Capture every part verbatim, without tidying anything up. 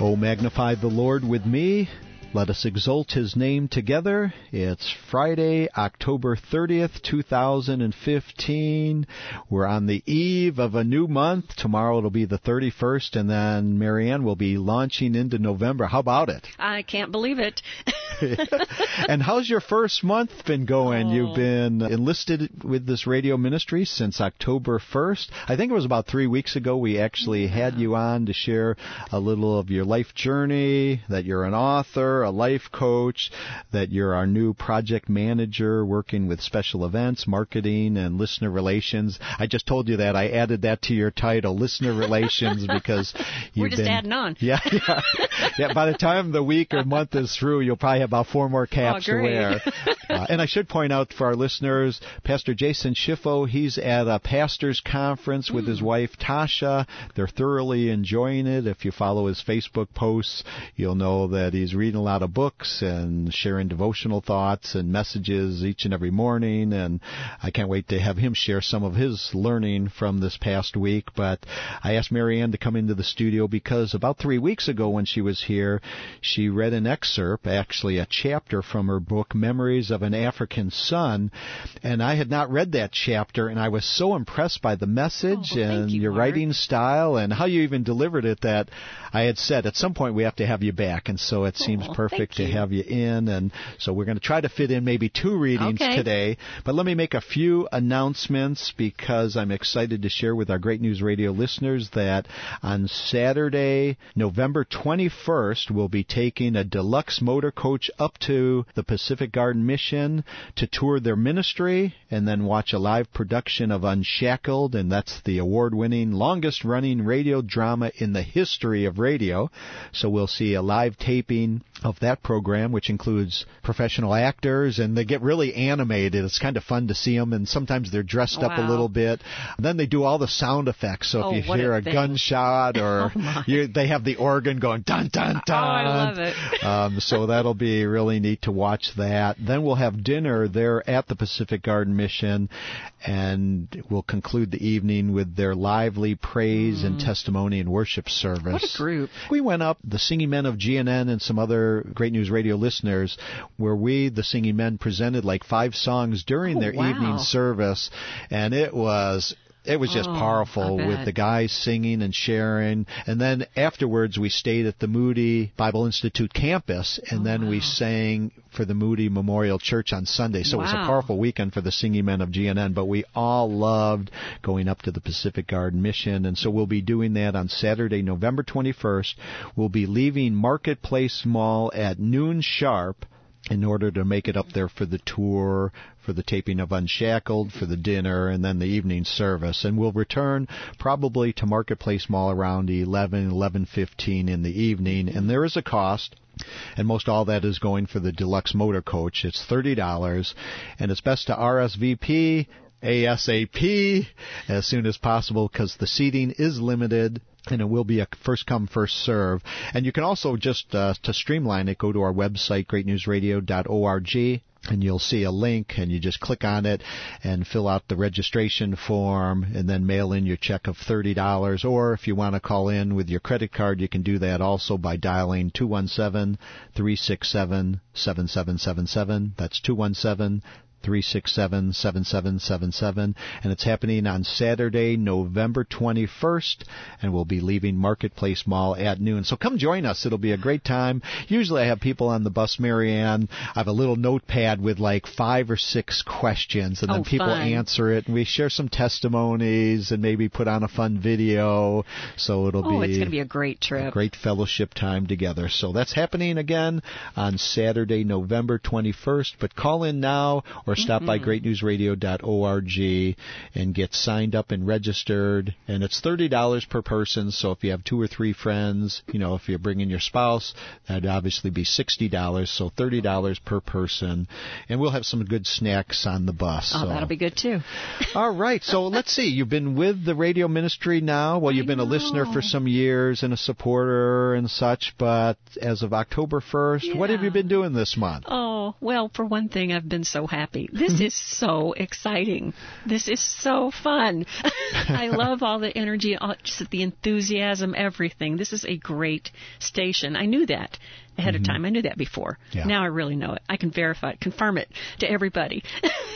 Oh, magnify the Lord with me. Let us exalt His name together. It's Friday, October thirtieth, two thousand fifteen. We're on the eve of a new month. Tomorrow it'll be the thirty-first, and then Marianne will be launching into November. How about it? I can't believe it. And how's your first month been going? Oh. You've been enlisted with this radio ministry since October first. I think it was about three weeks ago we actually yeah. had you on to share a little of your life journey, that you're an author, a life coach, that you're our new project manager working with special events, marketing, and listener relations. I just told you that. I added that to your title, listener relations, because you've We're just been, adding on. Yeah, yeah. Yeah, by the time the week or month is through, you'll probably have about four more caps oh, to wear. Uh, and I should point out for our listeners, Pastor Jason Schiffo, he's at a pastor's conference with mm. his wife, Tasha. They're thoroughly enjoying it. If you follow his Facebook posts, you'll know that he's reading a lot of books and sharing devotional thoughts and messages each and every morning. And I can't wait to have him share some of his learning from this past week. But I asked Marianne to come into the studio because about three weeks ago when she was here, she read an excerpt, actually a chapter from her book, Memories of an African Son. And I had not read that chapter, and I was so impressed by the message oh, and you, your Mark. writing style and how you even delivered it that I had said at some point we have to have you back. And so it seems oh, perfect to you. have you in. And so we're going to try to fit in maybe two readings okay. today. But let me make a few announcements because I'm excited to share with our Great News Radio listeners that on Saturday, November twenty-first, we'll be taking a deluxe motor coach up to the Pacific Garden Mission to tour their ministry and then watch a live production of Unshackled, and that's the award-winning, longest-running radio drama in the history of radio. So we'll see a live taping of that program, which includes professional actors, and they get really animated. It's kind of fun to see them, and sometimes they're dressed wow. up a little bit. And then they do all the sound effects, so oh, if you hear a, a gunshot or oh you, they have the organ going dun, dun, dun. Oh, I love it. um, so that'll be really neat to watch that. Then we'll have dinner there at the Pacific Garden Mission, and we'll conclude the evening with their lively praise mm. and testimony and worship service. What a group. We went up, the Singing Men of G N N and some other Great News Radio listeners, where we, the Singing Men, presented like five songs during oh, their wow. evening service, and it was... It was just oh, powerful with the guys singing and sharing. And then afterwards, we stayed at the Moody Bible Institute campus, and oh, then wow. we sang for the Moody Memorial Church on Sunday. So wow. it was a powerful weekend for the Singing Men of G N N. But we all loved going up to the Pacific Garden Mission. And so we'll be doing that on Saturday, November twenty-first. We'll be leaving Marketplace Mall at noon sharp in order to make it up there for the tour, for the taping of Unshackled, for the dinner, and then the evening service. And we'll return probably to Marketplace Mall around eleven, eleven fifteen in the evening. And there is a cost, and most all that is going for the deluxe motor coach. It's thirty dollars, and it's best to R S V P ASAP as soon as possible because the seating is limited. And it will be a first-come, first-serve. And you can also just, uh, to streamline it, go to our website, great news radio dot org, and you'll see a link, and you just click on it and fill out the registration form and then mail in your check of thirty dollars. Or if you want to call in with your credit card, you can do that also by dialing two one seven, three six seven, seven seven seven seven. That's two one seven, three six seven, seven seven seven seven, and it's happening on Saturday, November twenty-first, and we'll be leaving Marketplace Mall at noon. So come join us. It'll be a great time. Usually I have people on the bus, Marianne. I have a little notepad with like five or six questions, and then oh, people fun. answer it, and we share some testimonies and maybe put on a fun video. So it'll oh, be it's going to be a great trip. A great fellowship time together. So that's happening again on Saturday, November twenty-first, but call in now or stop mm-hmm. by great news radio dot org and get signed up and registered. And it's thirty dollars per person, so if you have two or three friends, you know, if you're bringing your spouse, that'd obviously be sixty dollars, so thirty dollars per person. And we'll have some good snacks on the bus. Oh, so. That'll be good, too. All right, so let's see. You've been with the radio ministry now. Well, you've been a listener for some years and a supporter and such, but as of October first, yeah. what have you been doing this month? Oh, well, for one thing, I've been so happy. me. This is so exciting. This is so fun. I love all the energy, all, just the enthusiasm, everything. This is a great station. I knew that ahead mm-hmm. of time. I knew that before. Yeah. Now I really know it. I can verify it, confirm it to everybody.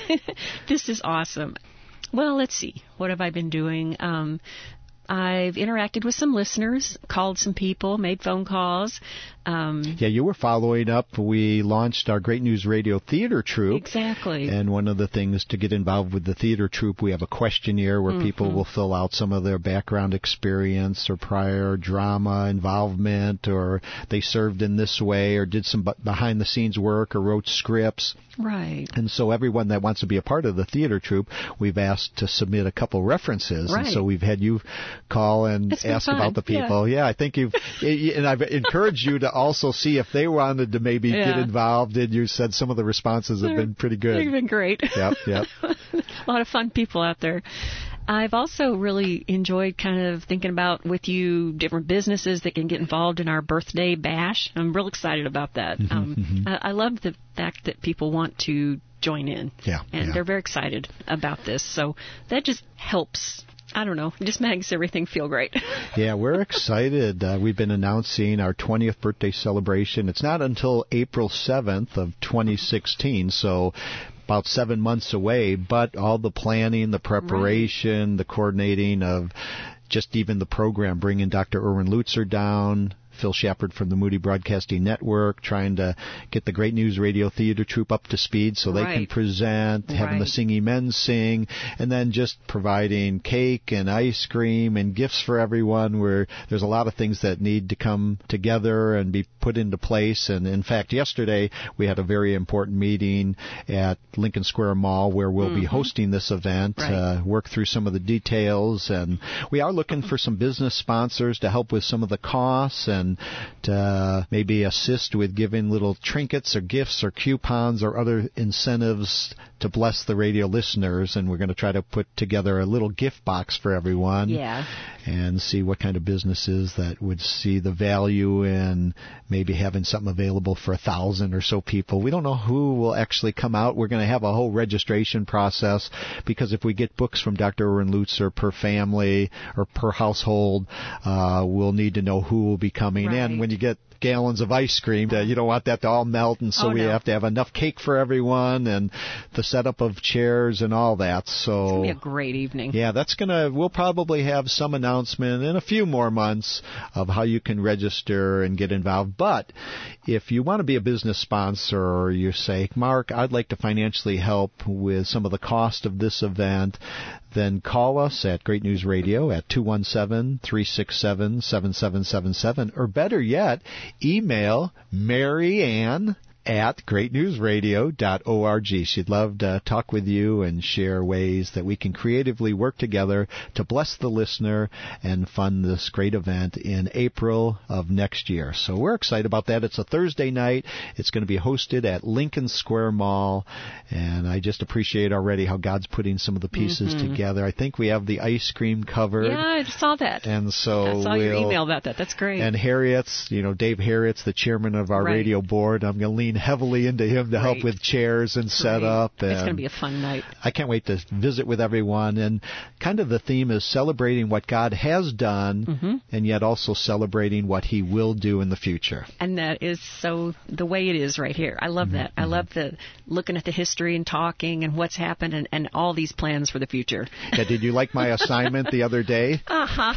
This is awesome. Well, let's see. What have I been doing? Um, I've interacted with some listeners, called some people, made phone calls. Um, yeah, you were following up. We launched our Great News Radio Theater Troupe. Exactly. And one of the things to get involved with the theater troupe, we have a questionnaire where mm-hmm. people will fill out some of their background experience or prior drama involvement, or they served in this way or did some behind-the-scenes work or wrote scripts. Right. And so everyone that wants to be a part of the theater troupe, we've asked to submit a couple references. Right. And so we've had you call and it's ask fun. about the people. Yeah. yeah, I think you've, and I've encouraged you to also see if they wanted to maybe yeah. get involved. And you said some of the responses have They're, been pretty good. They've been great. Yep, yep. A lot of fun people out there. I've also really enjoyed kind of thinking about with you different businesses that can get involved in our birthday bash. I'm real excited about that. Mm-hmm, um, mm-hmm. I, I love the fact that people want to join in. Yeah, and yeah. they're very excited about this. So that just helps. I don't know. It just makes everything feel great. Yeah, we're excited. Uh, we've been announcing our twentieth birthday celebration. It's not until April seventh of twenty sixteen, so about seven months away, but all the planning, the preparation, right. the coordinating of just even the program, bringing Doctor Erwin Lutzer down, Phil Shepard from the Moody Broadcasting Network, trying to get the Great News Radio Theater Troupe up to speed so they right. can present, having right. the singing men sing, and then just providing cake and ice cream and gifts for everyone, where there's a lot of things that need to come together and be put into place. And in fact, yesterday we had a very important meeting at Lincoln Square Mall where we'll mm-hmm. be hosting this event, right. uh, work through some of the details, and we are looking for some business sponsors to help with some of the costs and to uh, maybe assist with giving little trinkets or gifts or coupons or other incentives to bless the radio listeners. And we're going to try to put together a little gift box for everyone. Yeah. And see what kind of businesses that would see the value in maybe having something available for a thousand or so people. We don't know who will actually come out. We're going to have a whole registration process, because if we get books from Doctor Erwin Lutzer per family or per household, uh, we'll need to know who will be coming right. in. When you get gallons of ice cream, uh, you don't want that to all melt, and so oh, we no. have to have enough cake for everyone and the setup of chairs and all that. So it's going to be a great evening. Yeah, that's going to, we'll probably have some announcement in a few more months of how you can register and get involved. But if you want to be a business sponsor, or you say, Mark, I'd like to financially help with some of the cost of this event, then call us at Great News Radio at two one seven, three six seven, seven seven seven seven, or better yet, email Mary Ann at great news radio dot org. She'd love to talk with you and share ways that we can creatively work together to bless the listener and fund this great event in April of next year. So we're excited about that. It's a Thursday night. It's going to be hosted at Lincoln Square Mall, and I just appreciate already how God's putting some of the pieces mm-hmm. together. I think we have the ice cream covered. Yeah, I saw that. And so I saw we'll, your email about that. That's great. And Harriet's, you know, Dave Harriet's the chairman of our right. radio board. I'm going to lean heavily into him to Great. help with chairs and setup. And it's going to be a fun night. I can't wait to visit with everyone. And kind of the theme is celebrating what God has done mm-hmm. and yet also celebrating what He will do in the future. And that is so the way it is right here. I love mm-hmm. that. I love the looking at the history and talking and what's happened and, and all these plans for the future. Yeah, did you like my assignment the other day? Uh-huh.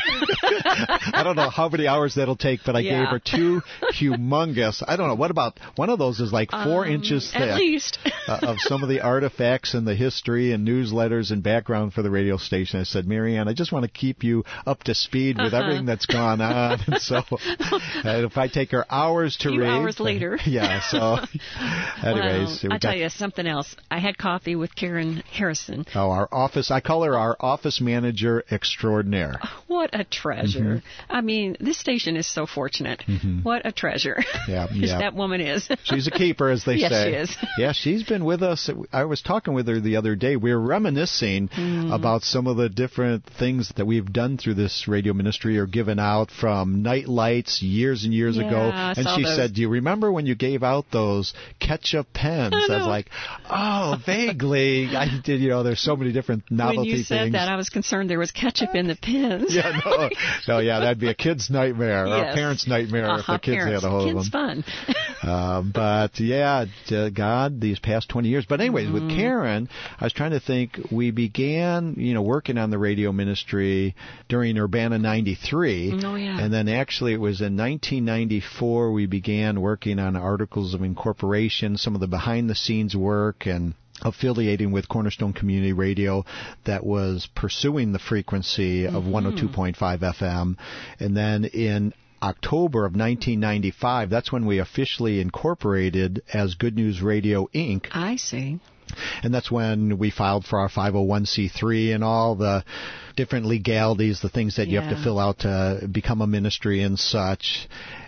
I don't know how many hours that'll take, but I yeah. gave her two humongous, I don't know, what about, one of those is like four um, inches thick. At least. uh, of some of the artifacts and the history and newsletters and background for the radio station. I said, Mary Ann, I just want to keep you up to speed with uh-huh. everything that's gone on. And so uh, if I take her hours to a few read. hours later. Yeah, so anyways. Well, I'll tell got, you something else. I had coffee with Karen Harrison. Oh, our office, I call her our office manager extraordinaire. What a treasure. Mm-hmm. I mean, this station is so fortunate. Mm-hmm. What a treasure. Yeah, yeah. That woman is. She's a keeper, as they yes, say. Yes, she is. Yeah, she's been with us. I was talking with her the other day. We were reminiscing mm. about some of the different things that we've done through this radio ministry or given out, from night lights years and years yeah, ago. I And saw she those. said, do you remember when you gave out those ketchup pens? I, I was like, oh, vaguely. I did, you know, there's so many different novelty things. When you said things. that, I was concerned there was ketchup in the pens. yeah, no, no, yeah, that'd be a kid's nightmare, yes. or a parent's nightmare uh-huh, if the kids parents. had a hold kids of them. Fun. uh, but yeah, God, these past twenty years. But anyways, mm. with Karen, I was trying to think. We began, you know, working on the radio ministry during Urbana ninety-three. Oh yeah. And then actually, it was in nineteen ninety-four we began working on articles of incorporation, some of the behind-the-scenes work, and affiliating with Cornerstone Community Radio that was pursuing the frequency of mm-hmm. one oh two point five F M. And then in October of nineteen ninety-five, that's when we officially incorporated as Good News Radio, Incorporated. I see. And that's when we filed for our five oh one c three and all the different legalities, the things that you yeah. have to fill out to become a ministry and such.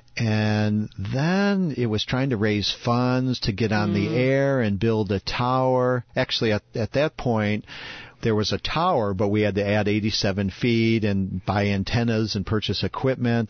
And then it was trying to raise funds to get on mm. the air and build a tower. Actually, at, at that point, there was a tower, but we had to add eighty-seven feet and buy antennas and purchase equipment.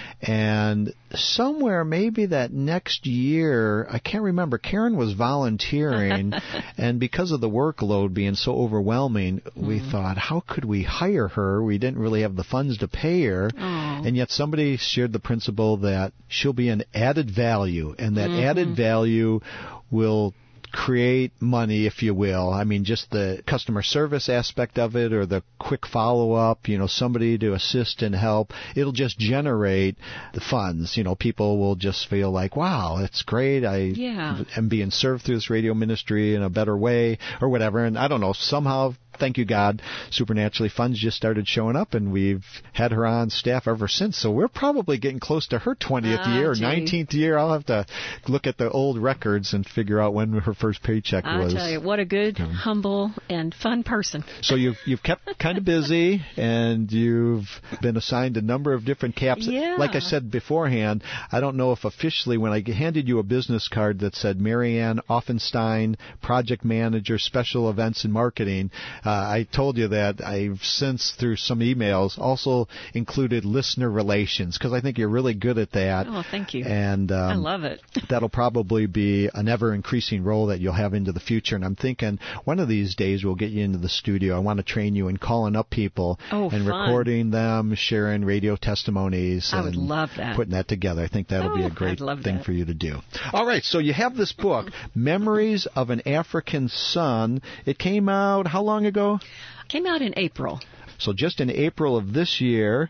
And somewhere maybe that next year, I can't remember, Karen was volunteering, and because of the workload being so overwhelming, mm. we thought, how could we hire her? We didn't really have the funds to pay her. Oh. And yet somebody shared the principle that she'll be an added value, and that mm-hmm. added value will create money, if you will. I mean, just the customer service aspect of it, or the quick follow-up, you know, somebody to assist and help. It'll just generate the funds. You know, people will just feel like, wow, it's great. I yeah. am being served through this radio ministry in a better way, or whatever. And I don't know, somehow, thank you, God, supernaturally, funds just started showing up, and we've had her on staff ever since. So we're probably getting close to her twentieth oh, year, gee. nineteenth year. I'll have to look at the old records and figure out when her first paycheck I was. I tell you, what a good, um, humble, and fun person. So you've you've kept kind of busy, and you've been assigned a number of different caps. Yeah. Like I said beforehand, I don't know if officially, when I handed you a business card that said Marianne Offenstein, Project Manager, Special Events and Marketing, uh, I told you that I've since, through some emails, also included listener relations, because I think you're really good at that. Oh, thank you. And um, I love it. That'll probably be an ever-increasing role that you'll have into the future. And I'm thinking one of these days we'll get you into the studio. I want to train you in calling up people oh, and fun. recording them, sharing radio testimonies. I and would love that. Putting that together. I think that'll oh, be a great I'd love thing that. for you to do. All right, so you have this book, Memories of an African Son. It came out how long ago? Came out in April. So just in April of this year,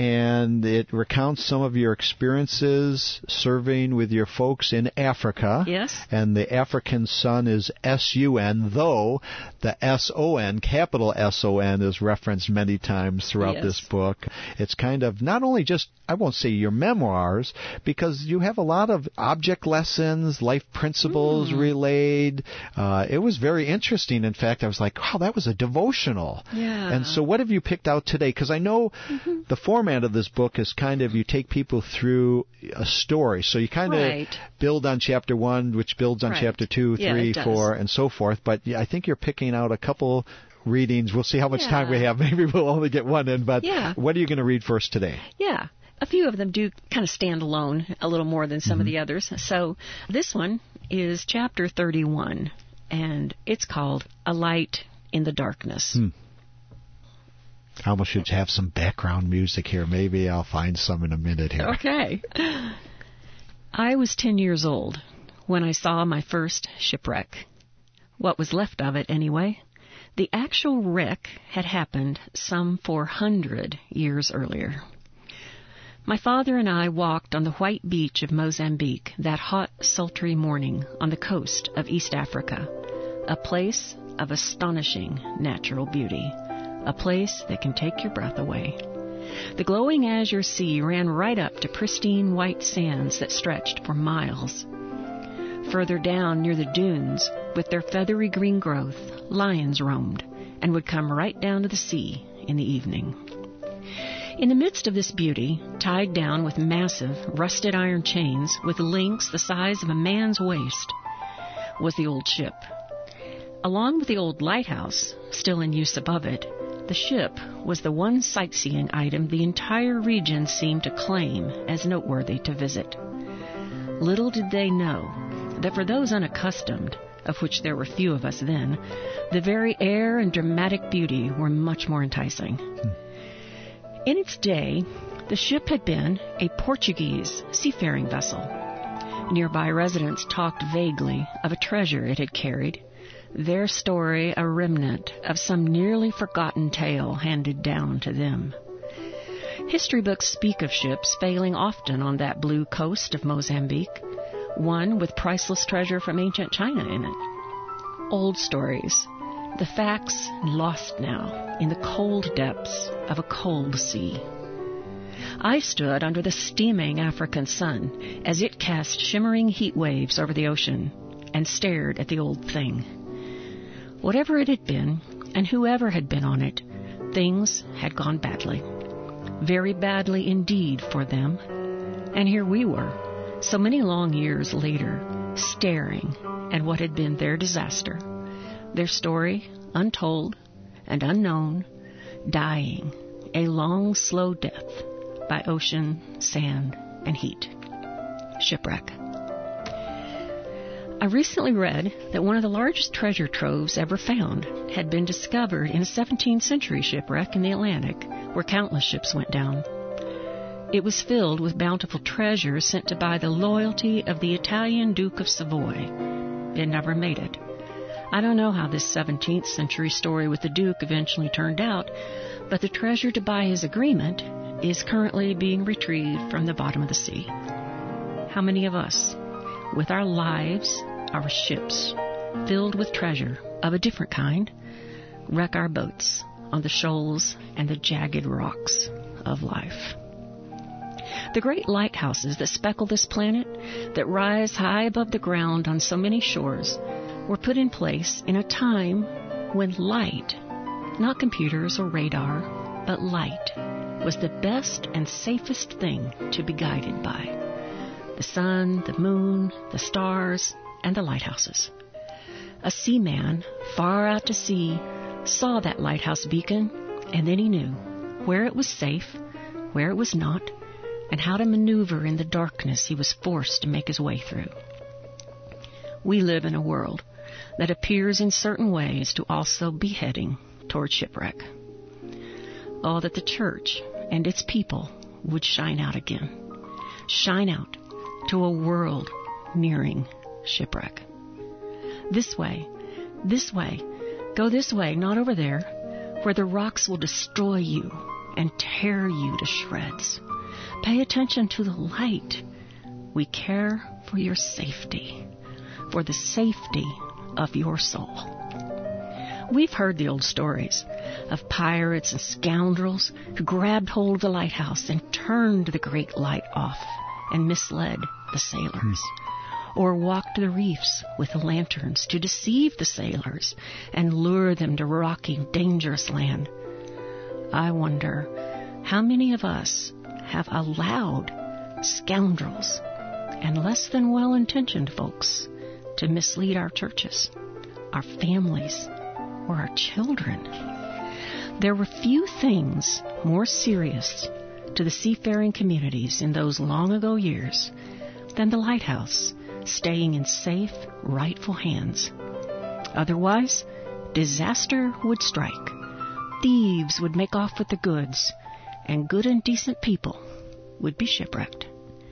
and it recounts some of your experiences serving with your folks in Africa. Yes. And the African Son is S U N, though the S O N, capital S O N, is referenced many times throughout yes. this book. It's kind of not only just, I won't say your memoirs, because you have a lot of object lessons, life principles mm. relayed. Uh, it was very interesting. In fact, I was like, wow, that was a devotional. Yeah. And so what have you picked out today? Because I know mm-hmm. the format of this book is kind of, you take people through a story. So you kind right. of build on chapter one, which builds on right. chapter two, yeah, three, four, and so forth. But I think you're picking out a couple readings. We'll see how much yeah. time we have. Maybe we'll only get one in. But yeah. what are you going to read for us today? Yeah. A few of them do kind of stand alone a little more than some mm-hmm. of the others. So this one is chapter thirty-one, and it's called A Light in the Darkness. Hmm. I almost should have some background music here. Maybe I'll find some in a minute here. Okay. I was ten years old when I saw my first shipwreck. What was left of it, anyway. The actual wreck had happened some four hundred years earlier. My father and I walked on the white beach of Mozambique that hot, sultry morning on the coast of East Africa, a place of astonishing natural beauty. A place that can take your breath away. The glowing azure sea ran right up to pristine white sands that stretched for miles. Further down near the dunes, with their feathery green growth, lions roamed and would come right down to the sea in the evening. In the midst of this beauty, tied down with massive, rusted iron chains with links the size of a man's waist, was the old ship. Along with the old lighthouse, still in use above it, the ship was the one sightseeing item the entire region seemed to claim as noteworthy to visit. Little did they know that for those unaccustomed, of which there were few of us then, the very air and dramatic beauty were much more enticing. Hmm. In its day, the ship had been a Portuguese seafaring vessel. Nearby residents talked vaguely of a treasure it had carried, their story a remnant of some nearly forgotten tale handed down to them. History books speak of ships sailing often on that blue coast of Mozambique, one with priceless treasure from ancient China in it. Old stories, the facts lost now in the cold depths of a cold sea. I stood under the steaming African sun as it cast shimmering heat waves over the ocean and stared at the old thing. Whatever it had been, and whoever had been on it, things had gone badly. Very badly indeed for them. And here we were, so many long years later, staring at what had been their disaster, their story untold and unknown, dying a long, slow death by ocean, sand, and heat. Shipwreck. I recently read that one of the largest treasure troves ever found had been discovered in a seventeenth century shipwreck in the Atlantic, where countless ships went down. It was filled with bountiful treasures sent to buy the loyalty of the Italian Duke of Savoy. It never made it. I don't know how this seventeenth century story with the Duke eventually turned out, but the treasure to buy his agreement is currently being retrieved from the bottom of the sea. How many of us, with our lives, our ships, filled with treasure of a different kind, wreck our boats on the shoals and the jagged rocks of life? The great lighthouses that speckle this planet, that rise high above the ground on so many shores, were put in place in a time when light, not computers or radar, but light, was the best and safest thing to be guided by. The sun, the moon, the stars, and the lighthouses. A seaman far out to sea saw that lighthouse beacon, and then he knew where it was safe, where it was not, and how to maneuver in the darkness he was forced to make his way through. We live in a world that appears in certain ways to also be heading toward shipwreck. Oh, that the church and its people would shine out again. Shine out to a world nearing shipwreck. This way, this way, go this way, not over there, where the rocks will destroy you and tear you to shreds. Pay attention to the light. We care for your safety, for the safety of your soul. We've heard the old stories of pirates and scoundrels who grabbed hold of the lighthouse and turned the great light off and misled the sailors, or walked the reefs with lanterns to deceive the sailors and lure them to rocky, dangerous land. I wonder how many of us have allowed scoundrels and less than well-intentioned folks to mislead our churches, our families, or our children. There were few things more serious to the seafaring communities in those long ago years than the lighthouse staying in safe, rightful hands. Otherwise, disaster would strike. Thieves would make off with the goods, and good and decent people would be shipwrecked.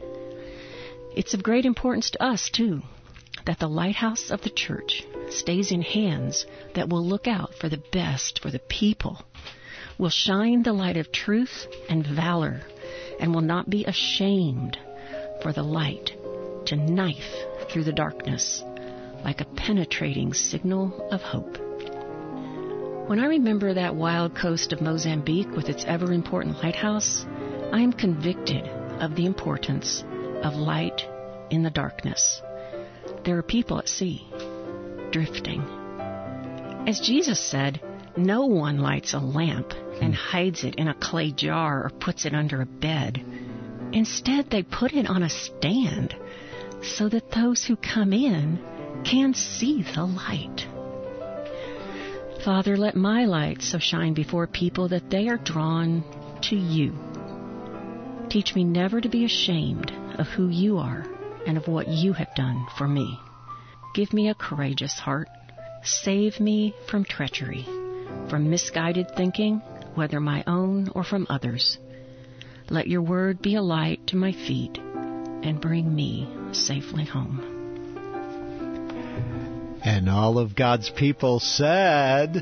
It's of great importance to us, too, that the lighthouse of the church stays in hands that will look out for the best for the people, will shine the light of truth and valor, and will not be ashamed for the light to knife through the darkness like a penetrating signal of hope. When I remember that wild coast of Mozambique with its ever-important lighthouse, I am convicted of the importance of light in the darkness. There are people at sea, drifting. As Jesus said, No one lights a lamp and hides it in a clay jar or puts it under a bed. Instead, they put it on a stand so that those who come in can see the light. Father, let my light so shine before people that they are drawn to you. Teach me never to be ashamed of who you are and of what you have done for me. Give me a courageous heart. Save me from treachery, from misguided thinking, whether my own or from others. Let your word be a light to my feet and bring me safely home. And all of God's people said,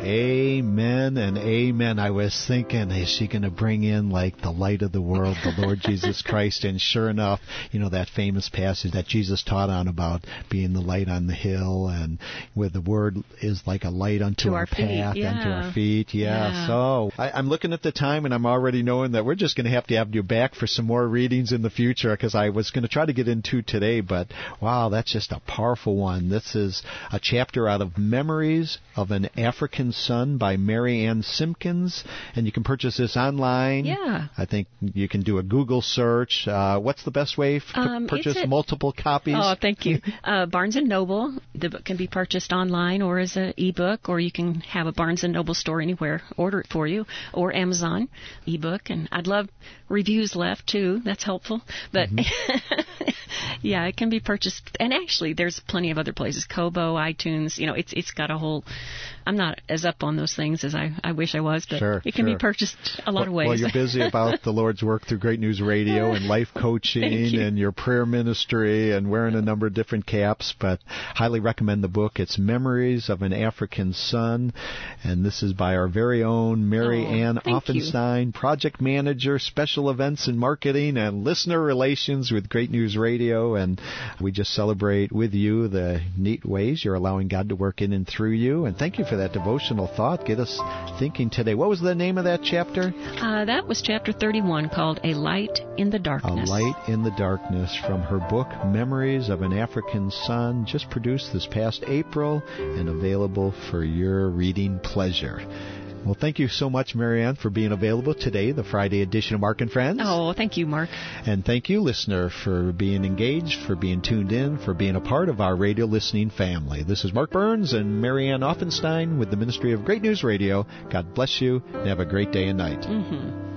amen and amen. I was thinking, is she going to bring in like the light of the world, the Lord Jesus Christ? And sure enough, you know, that famous passage that Jesus taught on about being the light on the hill, and where the word is like a light unto to our, our path feet, yeah. and to our feet. Yeah. yeah. So I, I'm looking at the time, and I'm already knowing that we're just going to have to have you back for some more readings in the future, because I was going to try to get into today, but wow, that's just a powerful one. This is a chapter out of Memories of an African Son by Mary Ann Simpkins, and you can purchase this online. Yeah. I think you can do a Google search. Uh, what's the best way to Um, purchase it's at- multiple copies? Oh, thank you. Uh, Barnes and Noble. The book can be purchased online or as an ebook, or you can have a Barnes and Noble store anywhere order it for you, or Amazon ebook. And I'd love reviews left too. That's helpful. But mm-hmm. yeah, it can be purchased. And actually, there's plenty of other places. Kobo, iTunes. You know, it's it's got a whole. I'm not as up on those things as I, I wish I was, but sure, it can sure. be purchased a lot well, of ways. Well, you're busy about the Lord's work through Great News Radio and life coaching you. and your prayer ministry and wearing a number of different caps, but highly recommend the book. It's Memories of an African Son, and this is by our very own Mary oh, Ann Offenstein, you. Project Manager, Special Events and Marketing and Listener Relations with Great News Radio, and we just celebrate with you the neat ways you're allowing God to work in and through you, and thank you for that devotional thought. Get us thinking today. What was the name of that chapter? Uh, that was chapter thirty-one, called A Light in the Darkness. A Light in the Darkness, from her book Memories of an African Son, just produced this past April and available for your reading pleasure. Well, thank you so much, Mary Ann, for being available today, the Friday edition of Mark and Friends. Oh, thank you, Mark. And thank you, listener, for being engaged, for being tuned in, for being a part of our radio listening family. This is Mark Burns and Mary Ann Offenstein with the Ministry of Great News Radio. God bless you, and have a great day and night. Mm-hmm.